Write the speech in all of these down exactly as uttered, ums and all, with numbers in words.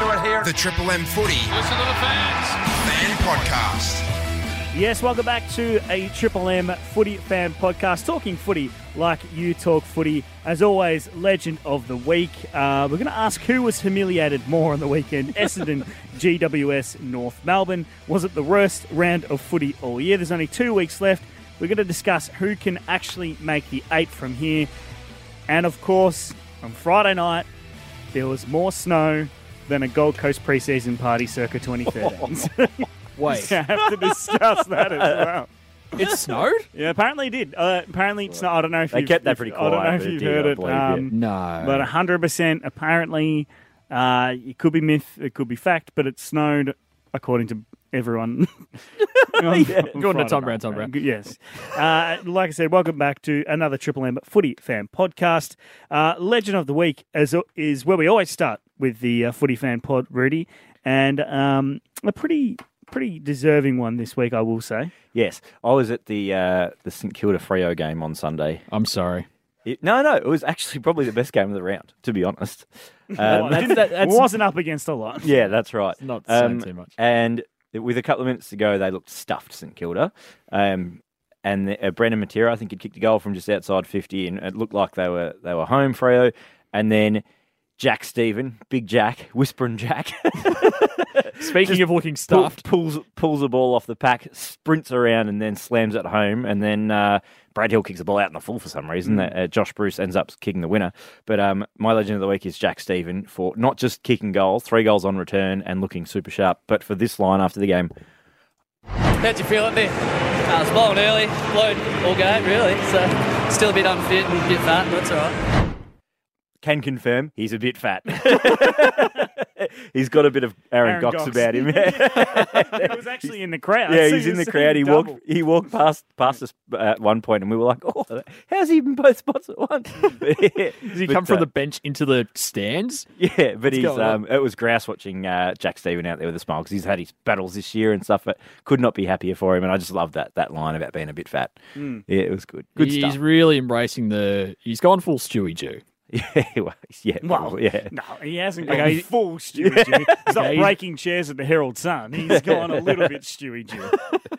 it here. The Triple M Footy Listen to the fans. Fan Podcast. Yes, welcome back to a Triple M Footy Fan Podcast, talking footy like you talk footy. As always, legend of the week. Uh, we're going to ask who was humiliated more on the weekend, Essendon, G W S, North Melbourne. Was it the worst round of footy all year? There's only two weeks left. We're going to discuss who can actually make the eight from here. And of course, on Friday night, there was more snow than a Gold Coast preseason party circa twenty thirteen. Wait. I have to discuss that as well. It snowed? Yeah, apparently it did. Uh, apparently it's not. I don't know if They you've, kept that if- pretty I don't know quiet, if but you've it did, heard I it. believe you. Um, No. But one hundred percent apparently, uh, it could be myth, it could be fact, but it snowed according to everyone. on, Yeah. on According Friday to Tom Brown, night. Tom Brown. Yes. Uh, like I said, welcome back to another Triple M Footy Fan Podcast. Uh, Legend of the Week is, is where we always start with the uh, Footy Fan Pod, Rudy, and um, a pretty... Pretty deserving one this week, I will say. Yes, I was at the uh, the St Kilda Freo game on Sunday. I'm sorry. It, no, no, it was actually probably the best game of the round, to be honest. Um, That's- that- that's- It wasn't up against a lot. yeah, that's right. Not saying Um, too much. And with a couple of minutes to go, they looked stuffed, St Kilda. Um, and the, uh, Brendan Matera, I think, had kicked a goal from just outside fifty, and it looked like they were they were home, Freo. And then Jack Stephen, Big Jack, Whispering Jack. Speaking of looking Pull- stuffed, pulls pulls the ball off the pack, sprints around, and then slams it home. And then uh, Brad Hill kicks the ball out in the full for some reason. Mm. Uh, Josh Bruce ends up kicking the winner. But um, my legend of the week is Jack Stephen for not just kicking goals, three goals on return, and looking super sharp, but for this line after the game. How'd you feel up there? I was blowing early, blowed all game really, so still a bit unfit and a bit fat, but that's all right. Can confirm he's a bit fat. He's got a bit of Aaron, Aaron Gox, Gox. about him. He was actually in the crowd. Yeah, so he's you in the see crowd. He double. walked. He walked past past us at one point, and we were like, "Oh, how's he in both spots at once?" But, yeah, does he but, come from uh, the bench into the stands? Yeah, but he's. going on? Um, it was grouse watching uh, Jack Stephen out there with a smile because he's had his battles this year and stuff. But could not be happier for him, and I just love that that line about being a bit fat. Mm. Yeah, it was good. Good he's stuff. really embracing the. He's gone full Stewie Jew. Yeah, he was. Yeah, Well, probably, yeah. no, he hasn't gone Okay. full Stewie Jew. He's not Okay. breaking chairs at the Herald Sun. He's gone a little bit Stewie Jew.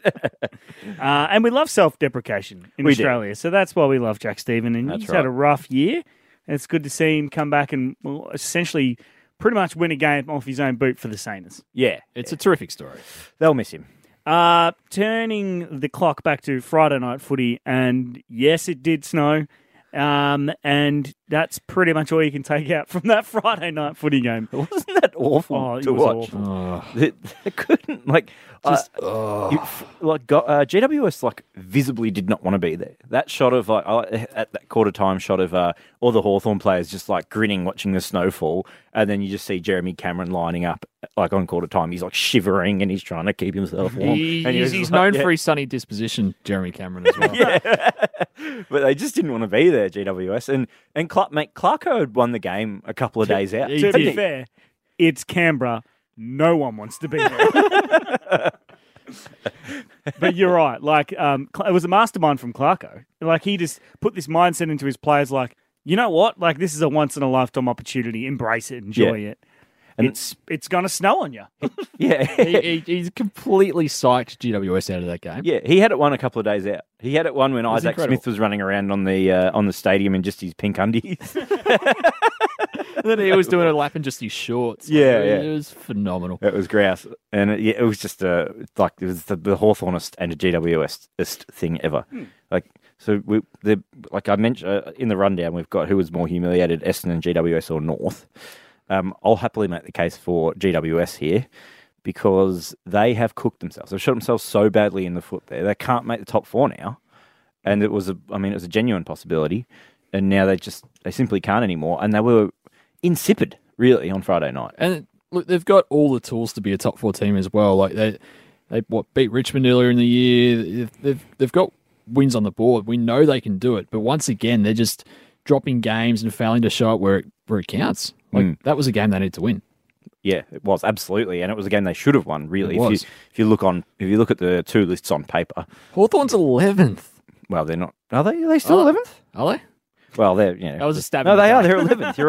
Uh, and we love self-deprecation in We do. Australia, so that's why we love Jack Stephen. And That's he's right. had a rough year. And it's good to see him come back and well, essentially pretty much win a game off his own boot for the Saints. Yeah, It's a terrific story. they'll miss him. Uh, turning the clock back to Friday night footy, and yes, it did snow. Um, and that's pretty much all you can take out from that Friday night footy game. Wasn't that awful Oh, it to was watch? awful. Oh, They, they couldn't like just you- f- like go- uh, G W S like visibly did not want to be there. That shot of like I- at that quarter time shot of uh, all the Hawthorn players just like grinning watching the snowfall, and then you just see Jeremy Cameron lining up like on quarter time. He's like shivering and he's trying to keep himself warm. he, and he he's was he's like, known yeah. for his sunny disposition, Jeremy Cameron, as well. Yeah, but they just didn't want to be there, G W S. And and Clark, mate, Clarko had won the game a couple of days out. he To did. be fair, it's Canberra. No one wants to be there. But you're right. Like, um, Cl- it was a mastermind from Clarko. Like, he just put this mindset into his players. Like, you know what? Like, this is a once in a lifetime opportunity. Embrace it. Enjoy Yeah. it. And- it's it's gonna snow on you. Yeah, he, he, he's completely psyched G W S out of that game. yeah, he had it one a couple of days out. He had it one when was Isaac incredible. Smith was running around on the uh, on the stadium in just his pink undies. And then he was doing a lap in just his shorts. Yeah, Like, yeah. It was phenomenal. It was grouse, and it, yeah, it was just a like it was the, the Hawthornist and a G W S-est thing ever. Like so, we the like I mentioned uh, in the rundown, we've got who was more humiliated, Essendon, G W S, or North. Um, I'll happily make the case for G W S here because they have cooked themselves. They've shot themselves so badly in the foot there. They can't make the top four now, and it was a I mean it was a genuine possibility, and now they just they simply can't anymore, and they were insipid really on Friday night. And look, they've got all the tools to be a top four team as well. Like they, they what beat Richmond earlier in the year. They've they've, they've got wins on the board. We know they can do it, but once again, they're just dropping games and failing to show it where it where it counts. Like Mm. that was a game they need to win. Yeah, it was absolutely, and it was a game they should have won. Really, It if was. you if you look on if you look at the two lists on paper, Hawthorn's eleventh. well, they're not. Are they? Are they still Oh. eleventh? Are they? Well, they're you know. That was a stab No, in the they are. dark. They're eleventh. You're right.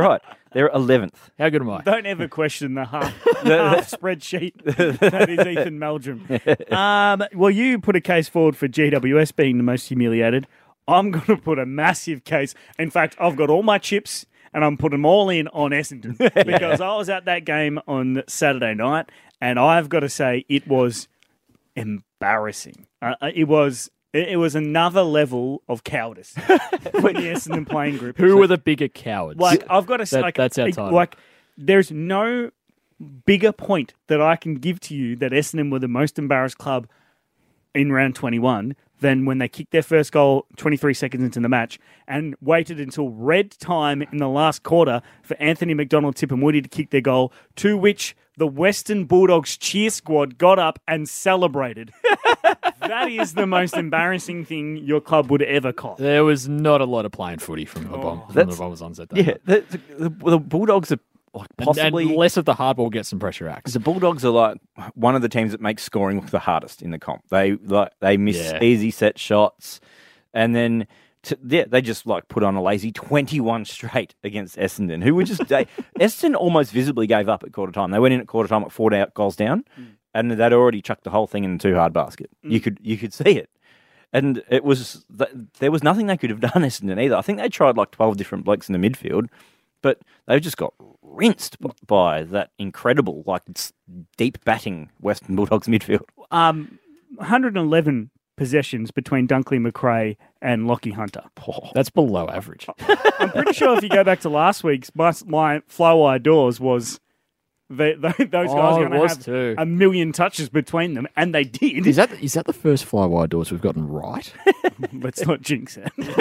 They're eleventh. How good am I? Don't ever question the half, half spreadsheet that is Ethan Meldrum. Um, well, you put a case forward for G W S being the most humiliated. I'm going to put a massive case. In fact, I've got all my chips and I'm putting them all in on Essendon because I was at that game on Saturday night and I've got to say it was embarrassing. Uh, it was... It was another level of cowardice for the Essendon playing group. Who were the bigger cowards? Like, I've got to say, That- like, that's our it- title. like, there's no bigger point that I can give to you that Essendon were the most embarrassed club in round twenty-one than when they kicked their first goal twenty-three seconds into the match and waited until red time in the last quarter for Anthony McDonald, Tip and Woody to kick their goal, to which the Western Bulldogs cheer squad got up and celebrated. That is the most embarrassing thing your club would ever cop. There was not a lot of playing footy from the, bomb, from the That's- Bombers on that day. Yeah, the, the, the Bulldogs are like And- possibly... and less of the hardball gets some pressure acts. The Bulldogs are like one of the teams that makes scoring look the hardest in the comp. They like they miss Yeah. easy set shots, and then to, yeah, they just like put on a lazy twenty-one straight against Essendon, who were just they, Essendon almost visibly gave up at quarter time. They went in at quarter time at four down, goals down, mm. and they'd already chucked the whole thing in the two hard basket. Mm. You could you could see it, and it was there was nothing they could have done Essendon either. I think they tried like twelve different blokes in the midfield. But they just got rinsed by that incredible, like, deep batting Western Bulldogs midfield. Um, one hundred eleven possessions between Dunkley McRae and Lockie Hunter. Oh. That's below average. I'm pretty sure if you go back to last week's, my, my Flywire Doors was they, they, those guys Oh, are it going to was have too. a million touches between them, and they did. Is that is that the first flywire doors we've gotten right? Let's not jinx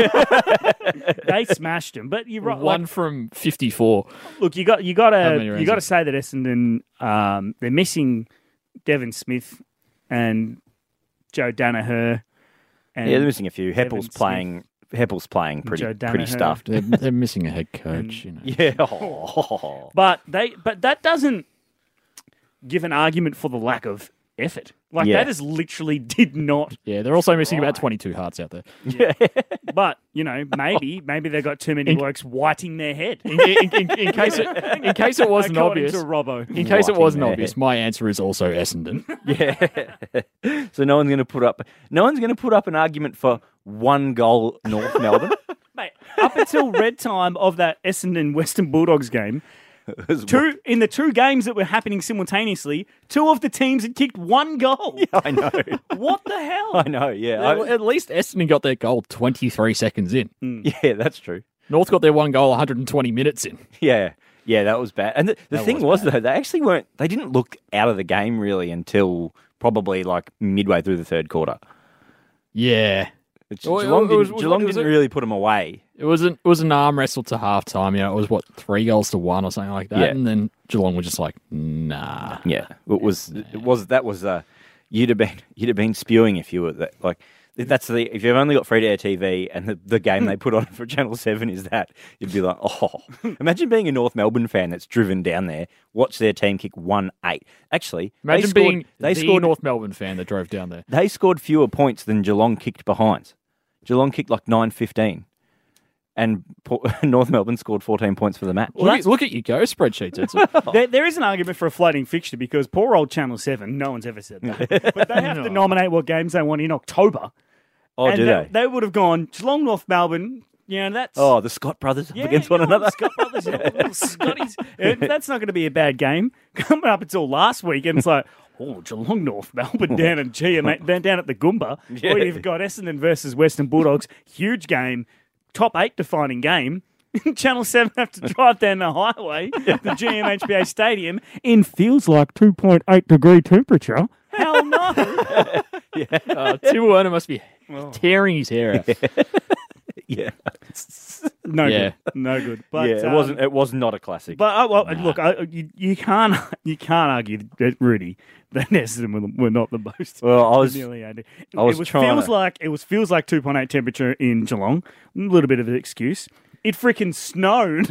it. They smashed them, but you're right. One Like, from fifty-four. look, you got you got How to many you rounds got to is- say that Essendon um, they're missing Devon Smith and Joe Danaher. And Yeah, they're missing a few. Devon Heppel's Smith. playing. Heppel's playing pretty Joe pretty Danaher. stuffed. They're, they're missing a head coach. You know. Yeah. Oh. But they, but that doesn't give an argument for the lack of effort. Like Yeah. that is literally did not. Yeah, they're also missing Right. about twenty-two hearts out there. But you know, maybe maybe they got too many blokes whiting their head. In, in, in, in case it in case it wasn't According obvious, to Robbo. in case it Whiting wasn't their obvious, head. my answer is also Essendon. Yeah. So no one's going to put up. No one's going to put up an argument for one goal North Melbourne. Mate, up until red time of that Essendon Western Bulldogs game, two in the two games that were happening simultaneously, two of the teams had kicked one goal. I know. What the hell? I know. Yeah. Well, I- At least Essendon got their goal twenty-three seconds in. yeah. That's true. North got their one goal one hundred twenty minutes in. Yeah, yeah, that was bad. And the, the That thing was was, though, they actually weren't. They didn't look out of the game really until probably like midway through the third quarter. Yeah. Which Well, Geelong it was- didn't, was- Geelong was didn't it- really put them away. It was an it was an arm wrestle to half time. You know, it was what three goals to one or something like that. Yeah. And then Geelong were just like, nah. Yeah, it was. It was that was. Uh, you'd have been you'd have been spewing if you were that. Like that's the if you've only got free to air T V and the, the game they put on for Channel Seven is that, you'd be like, oh, imagine being a North Melbourne fan that's driven down there, watch their team kick one eight. Actually, Imagine they scored, being they the scored North Melbourne fan that drove down there. They scored fewer points than Geelong kicked behinds. Geelong kicked like nine fifteen. And Port- North Melbourne scored fourteen points for the match. Look, at, look at you go spreadsheets. It's There, there is an argument for a floating fixture because poor old Channel seven, no one's ever said that. But they have to nominate what games they want in October. Oh, and do they? they? would have gone Geelong, North Melbourne. You know, that's... Oh, the Scott brothers up yeah, against you one know, another. Scott Brothers, you know, little Scotties. Uh, That's not going to be a bad game. Coming up until last week, and it's like, oh, Geelong, North Melbourne down at G M A, down down at the Goomba. Yeah. Or you've got Essendon versus Western Bulldogs. Huge game. Top eight defining game. Channel seven have to drive down the highway, the G M H B A Stadium, in feels like two point eight degree temperature. Hell no. uh, Tim Werner must be tearing his hair out. Yeah, No Yeah. good. No good. But, yeah. It um, wasn't. It was not a classic. But uh, well, look, I, you, you can't you can't argue that Rudy that Essendon were, were not the most well, I was. humiliated. I was it was trying feels to- like it was feels like two point eight temperature in Geelong. A little bit of an excuse. It freaking snowed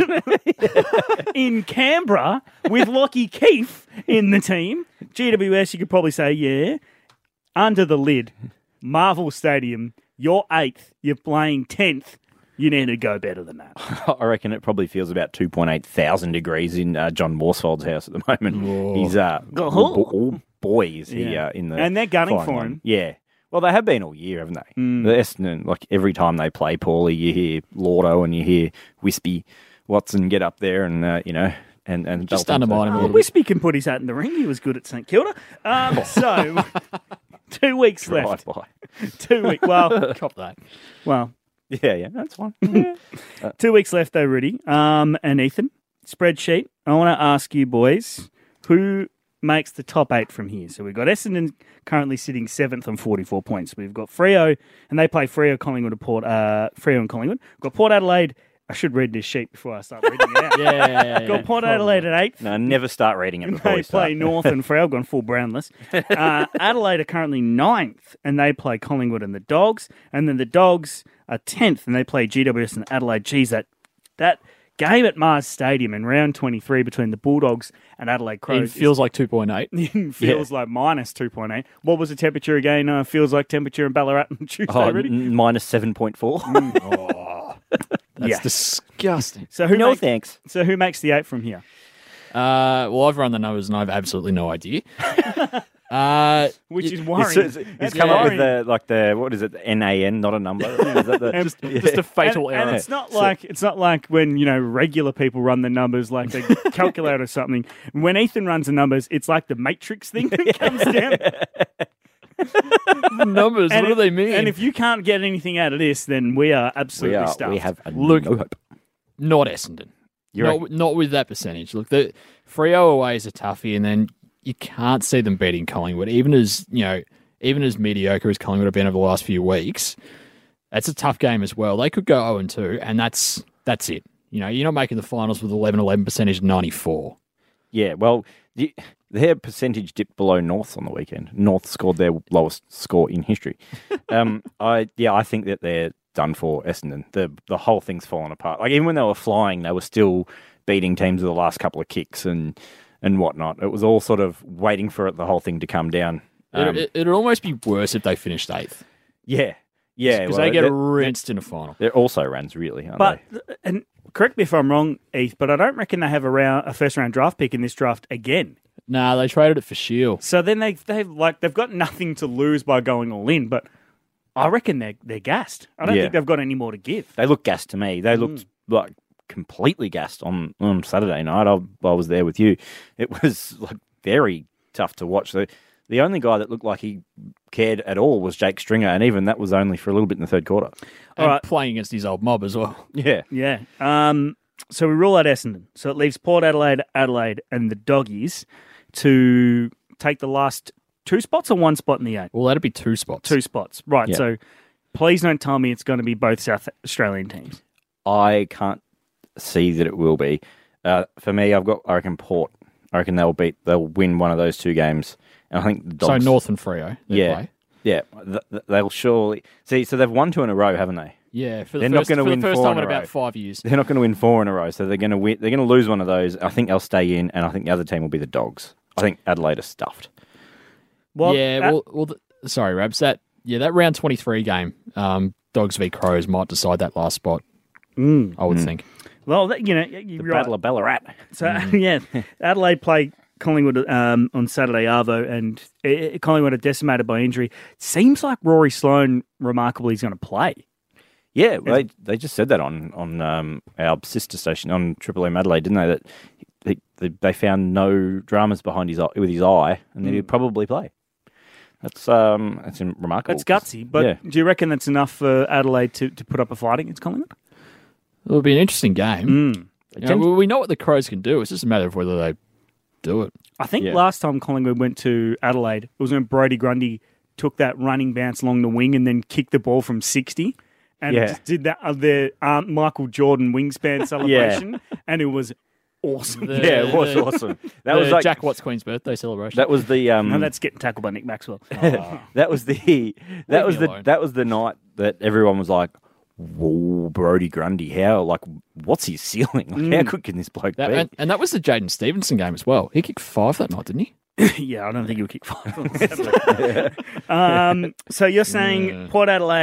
in Canberra with Lockie Keefe in the team. G W S, you could probably say, yeah. Under the lid, Marvel Stadium, you're eighth, you're playing tenth. You need to go better than that. I reckon it probably feels about two point eight thousand degrees in uh, John Morsfold's house at the moment. Whoa. He's uh, Oh. all, all boy is he Yeah. uh, in the And they're gunning flying for line. him. Yeah. Well, they have been all year, haven't they? Mm. The Essendon, like every time they play poorly, you hear Lordo and you hear Wispy Watson get up there and uh, you know and and Just belt into- undermine him a Oh, little bit. Wispy can put his hat in the ring. He was good at St Kilda. Um, so, two weeks Right left. by. Two weeks. Well, Cop that. well, Yeah, yeah, that's fine. Yeah. two weeks left though, Rudy. Um, and Ethan, spreadsheet. I want to ask you boys who makes the top eight from here. So we've got Essendon currently sitting seventh on forty-four points. We've got Freo, and they play Freo, Collingwood, and Port. Uh, Freo and Collingwood. We've got Port Adelaide. I should read this sheet before I start reading it out. Yeah. Got Port Adelaide at eighth. No, never start reading it before They we start. play North and Freo. I've gone full Brownless. Uh, Adelaide are currently ninth, and they play Collingwood and the Dogs. And then the Dogs are tenth, and they play G W S and Adelaide. Geez, that that game at Mars Stadium in round twenty-three between the Bulldogs and Adelaide It Crows feels like two point eight. is- feels like minus two point eight. What was the temperature again? Uh, feels like temperature in Ballarat on Tuesday, Oh, Rudy? n- minus seven point four. That's Yeah. disgusting. So who No make- thanks. So who makes the eight from here? Uh, well, I've run the numbers and I've absolutely no idea. uh, Which is He's, worrying. he's That's come up with worrying. the like the what is it? N A N, not a number. Is that the, Just- just a fatal and, error. And it's not like it's not like when you know regular people run the numbers like they calculate or something. When Ethan runs the numbers, it's like the Matrix thing that comes down. numbers. And what do if- they mean? And if you can't get anything out of this, then we are we absolutely are. stuffed. We have a Look- no hope. not Essendon. You Not, reckon? not with that percentage. Look, the Freo away is a toughie, and then you can't see them beating Collingwood, even as you know, even as mediocre as Collingwood have been over the last few weeks. That's a tough game as well. They could go zero and two, and that's that's it. You know, you're not making the finals with eleven eleven percentage ninety-four. Yeah, well, the, their percentage dipped below North on the weekend. North scored their lowest score in history. um, I yeah, I think that they're done for Essendon. The the whole thing's fallen apart. Like even when they were flying, they were still beating teams with the last couple of kicks and and whatnot. It was all sort of waiting for it, the whole thing to come down. Um, it, it, it'd almost be worse if they finished eighth, yeah, yeah, because well, they get they're, rinsed in a final. they're also runs really, aren't But they? and correct me if I'm wrong, Heath, but I don't reckon they have a round a first round draft pick in this draft again. Nah, they traded it for Shield. So then they they've like they've got nothing to lose by going all in, but I reckon they're they're gassed. I don't Yeah. think they've got any more to give. They look gassed to me. They looked like completely gassed on, on Saturday night. I, I was there with you. It was like very tough to watch. The the only guy that looked like he cared at all was Jake Stringer, and even that was only for a little bit in the third quarter. And All right. playing against his old mob as well. Yeah, Yeah. Um. So we rule out Essendon. So it leaves Port Adelaide, Adelaide, and the Doggies to take the last two spots or one spot in the eight. Well, that'd be two spots. Two spots, right? Yeah. So please don't tell me it's going to be both South Australian teams. I can't see that it will be. Uh, for me, I've got. I reckon Port. I reckon they'll beat. They'll win one of those two games. And I think the So Dogs. North and Freo. they Yeah, play. yeah. Th- th- they'll surely see. So they've won two in a row, haven't they? Yeah, for the They're not first, gonna for win the first four time in in a row. about five years. They're not going to win four in a row, so they're going to win. They're going to lose one of those. I think they'll stay in, and I think the other team will be the Dogs. I think Adelaide are stuffed. Well, yeah, that- well, well th- sorry, Rabs. That yeah, that round twenty-three game, um, Dogs v Crows might decide that last spot. Mm. I would think. well, that- you know, The you're right. Battle of Ballarat. So yeah, Adelaide play Collingwood um, on Saturday, Arvo, and uh, Collingwood are decimated by injury. Seems like Rory Sloane remarkably is going to play. Yeah, well, they they just said that on on um, our sister station on Triple M Adelaide, didn't they? That they, they, they found no dramas behind his eye, with his eye, and that he'd probably play. That's um, that's remarkable. That's gutsy, but Yeah. do you reckon that's enough for Adelaide to, to put up a fight against Collingwood? It'll be an interesting game. Mm. You know, we know what the Crows can do. It's just a matter of whether they do it. I think Yeah. last time Collingwood went to Adelaide, it was when Brodie Grundy took that running bounce along the wing and then kicked the ball from sixty. And Yeah. just did that uh, their um, Michael Jordan wingspan celebration, and it was awesome. The- Yeah, it was the- awesome. That the was like Jack Watts Queen's birthday celebration. that was the um, And that's getting tackled by Nick Maxwell. that was the that was me the alone. that was the night that everyone was like, "Whoa, Brodie Grundy! How like what's his ceiling? Like, How good can this bloke That- be?" and, and that was the Jaden Stevenson game as well. He kicked five that night, didn't he? yeah, I don't think he'll kick five. on Saturday. um, so you're saying Yeah. Port Adelaide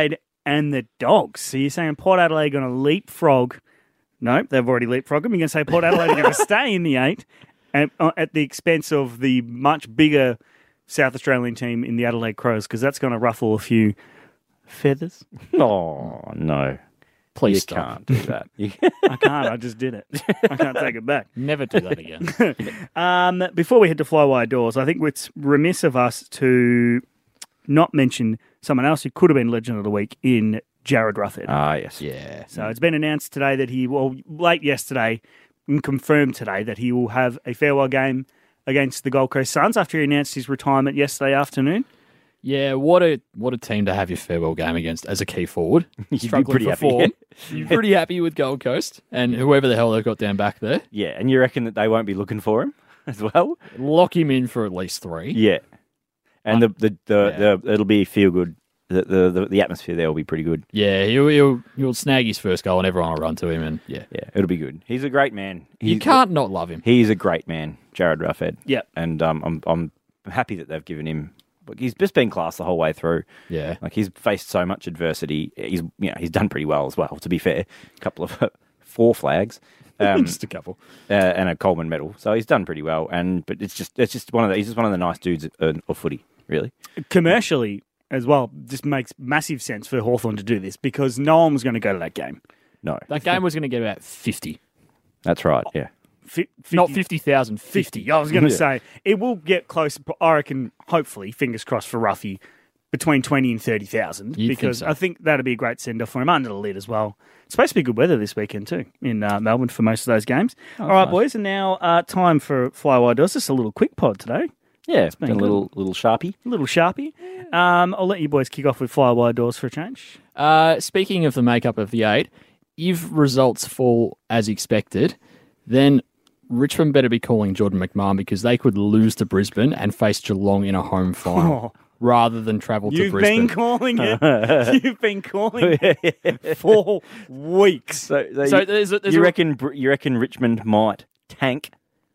and the Dogs. So you're saying Port Adelaide going to leapfrog? No, they've already leapfrogged them. You're going to say Port Adelaide are going to stay in the eight and, uh, at the expense of the much bigger South Australian team in the Adelaide Crows, because that's going to ruffle a few feathers. Oh, no. Please you stop. can't do that. You- I can't. I just did it. I can't take it back. Never do that again. Um, before we head to fly wide doors, I think it's remiss of us to not mention someone else who could have been Legend of the Week in Jared Ruffhead. Ah, yes. Yeah. So it's been announced today that he, well, late yesterday, and confirmed today that he will have a farewell game against the Gold Coast Suns after he announced his retirement yesterday afternoon. Yeah, what a what a team to have your farewell game against as a key forward. be Struggling pretty for happy. form. You're pretty happy with Gold Coast and whoever the hell they've got down back there. Yeah, and you reckon that they won't be looking for him as well? Lock him in for at least three. Yeah. And the, the, the, Yeah. the it'll be feel good. The, the the the atmosphere there will be pretty good. Yeah, he'll, he'll he'll snag his first goal and everyone will run to him. And yeah, Yeah, it'll be good. He's a great man. you He's, can't not love him. He's a great man, Jared Ruffhead. Yep. And um, I'm I'm happy that they've given him. Look, he's just been class the whole way through. Yeah, Like he's faced so much adversity. He's you know he's done pretty well as well. To be fair, a couple of four flags, um, just a couple. uh, and a Coleman medal. So he's done pretty well. And but it's just it's just one of the, he's just one of the nice dudes of, of footy. Really. Commercially as well, just makes massive sense for Hawthorn to do this because no one was going to go to that game. No, That game was going to get about fifty. that's right. Yeah. Fi- Not fifty thousand, fifty. fifty. I was going to Yeah. say, it will get close, I reckon, hopefully, fingers crossed for Ruffy, between twenty and thirty thousand. You'd think Because so. I think that'd be a great send-off for him under the lid as well. It's supposed to be good weather this weekend too in uh, Melbourne for most of those games. All right, nice. boys, and now uh, time for Fly Wide Doors. Just a little quick pod today. Yeah, it's been been a good. little little sharpie. A little sharpie. Um, I'll let you boys kick off with Fly Wide Doors for a change. Uh, speaking of the makeup of the eight, if results fall as expected, then Richmond better be calling Jordan McMahon because they could lose to Brisbane and face Geelong in a home final Oh. rather than travel to You've Brisbane. been calling it. You've been calling it for weeks. So, so, So you, there's a, there's you a, reckon Br- you reckon Richmond might tank?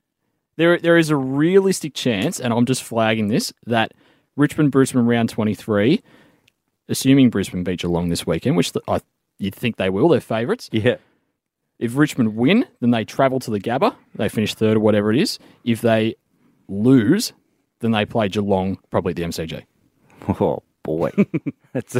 there there is a realistic chance, and I'm just flagging this, that Richmond Brisbane round twenty-three, assuming Brisbane beat Geelong this weekend, which the, I you'd think they will, they're favourites. Yeah. If Richmond win, then they travel to the Gabba. They finish third or whatever it is. If they lose, then they play Geelong probably at the M C G. Oh boy, it's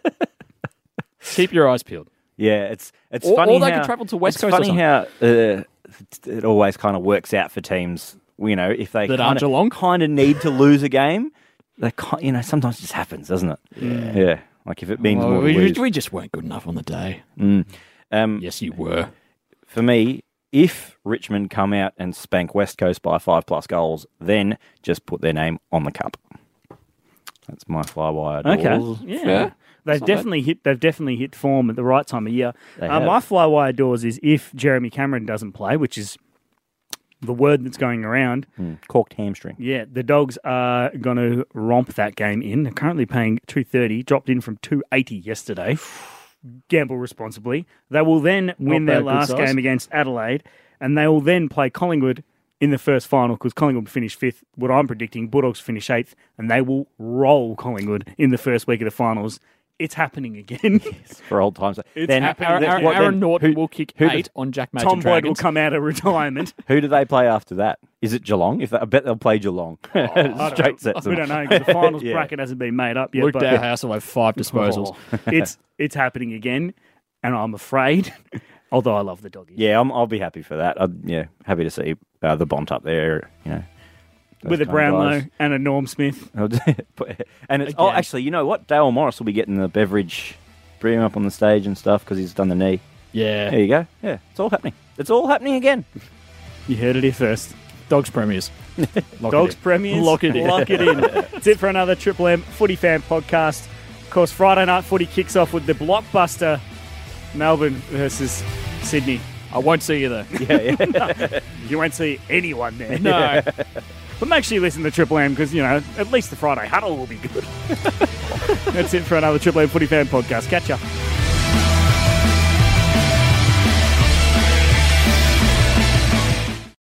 Keep your eyes peeled. yeah. It's it's Or- funny or they how, could travel to West it's Coast or funny something. how uh, it always kind of works out for teams. You know, if they That aren't kind Geelong? of kind of need to lose a game, they ki- you know sometimes it just happens, doesn't it? Yeah. Yeah. Like if it means Oh, more to we, lose. we just weren't good enough on the day. Mm. Um, Yes, you were. For me, if Richmond come out and spank West Coast by five plus goals, then just put their name on the cup. That's my fly wire. Okay. doors. Yeah. Fair. They've not definitely hit. They've definitely hit form at the right time of year. They Uh, have. my fly wide doors is if Jeremy Cameron doesn't play, which is the word that's going around. Mm. Corked hamstring. Yeah, the Dogs are going to romp that game in. They're currently paying two thirty, dropped in from two eighty yesterday. Gamble responsibly. They will then win bad, their good last size. game against Adelaide, and they will then play Collingwood in the first final because Collingwood finished fifth. What I'm predicting, Bulldogs finish eighth, and they will roll Collingwood in the first week of the finals. It's happening again. For old times. It's then, happening. Aaron, Then- Aaron, what, Aaron then Norton who, will kick who eight on Jack Major Tom Boyd will Dragons. come out of retirement. who do they play after that? Is it Geelong? If they, I bet they'll play Geelong. I don't Straight know. sets We them. don't know because the finals Yeah. bracket hasn't been made up yet. Luke but Dowhouse will have five disposals. it's it's happening again, and I'm afraid. Although I love the doggies. Yeah, I'm, I'll be happy for that. I'd, yeah, happy to see uh, the Bont up there. You know, those With a kind of Brownlow guys. and a Norm Smith. and it's oh, Again. actually, you know what? Dale Morris will be getting the beverage, bring him up on the stage and stuff because he's done the knee. Yeah. There you go. Yeah, it's all happening. It's all happening again. You heard it here first. Dogs Premiers. Lock Dogs it in. Premiers. Lock it in. Lock it in. That's it for another Triple M Footy Fan podcast. Of course, Friday night footy kicks off with the blockbuster Melbourne versus Sydney. I won't see you there. Yeah, yeah. You won't see anyone there. No. But make sure you listen to Triple M because, you know, at least the Friday huddle will be good. That's it for another Triple M Footy Fan podcast. Catch ya.